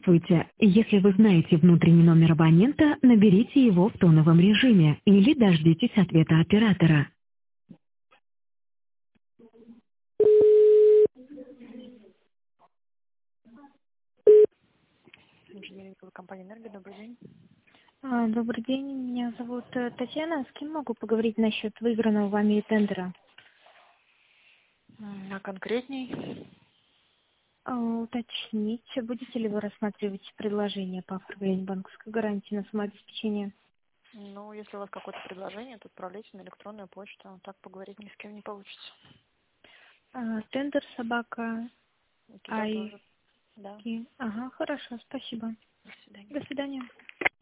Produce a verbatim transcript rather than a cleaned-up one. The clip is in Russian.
Здравствуйте. Если вы знаете внутренний номер абонента, наберите его в тоновом режиме или дождитесь ответа оператора. Инженеринговая компания «Энергия». Добрый день. А, Добрый день, меня зовут э, Татьяна. С кем могу поговорить насчет выигранного вами тендера? М, А конкретней? А, Уточните, будете ли вы рассматривать предложение по оформлению банковской гарантии на самообеспечение? Ну, если у вас какое-то предложение, то отправляйте на электронную почту. Так поговорить ни с кем не получится. А, Тендер собака. И туда Ай. тоже. Да. Ага, хорошо, спасибо. До свидания. До свидания.